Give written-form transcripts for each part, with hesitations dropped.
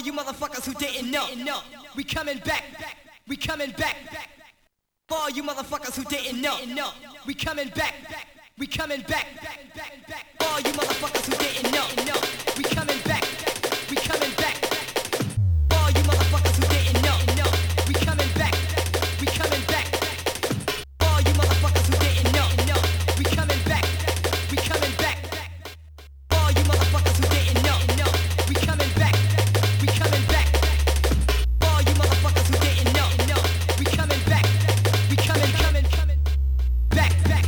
you motherfuckers who didn't know, we coming back, we coming back. For all you motherfuckers who didn't know, we coming back, we coming back. For all you motherfuckers who didn't know, we coming back, we coming back. For all you motherfuckers who didn't know, we coming back, we coming back. For all you motherfuckers who didn't know, we coming back, we coming back. For all you motherfuckers who didn't know, we coming back, we coming back. For all you motherfuckers who didn't know, we coming back, we coming back, back.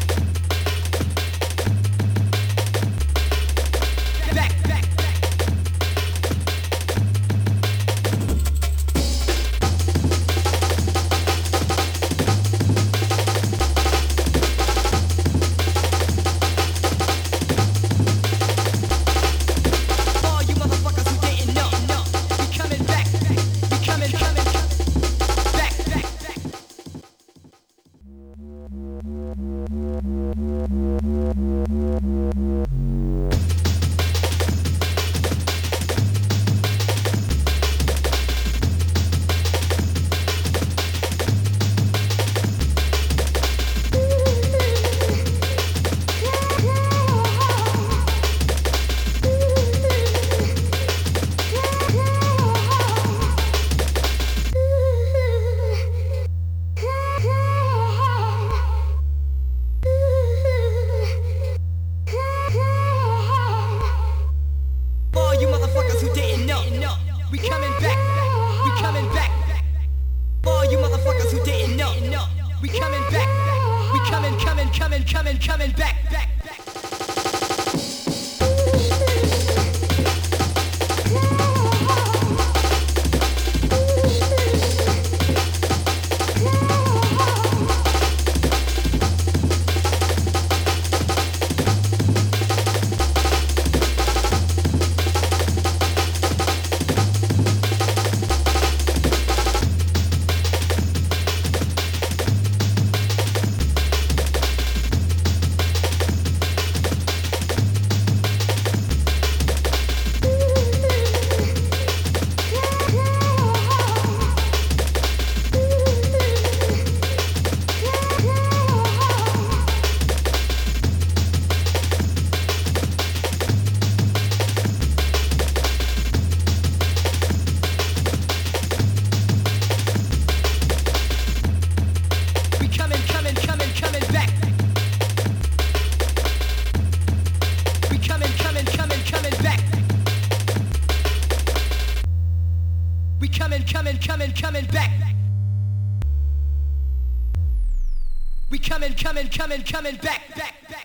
We coming back, we coming back. For all you motherfuckers who didn't know, we coming back, we coming back. Coming back. We coming back.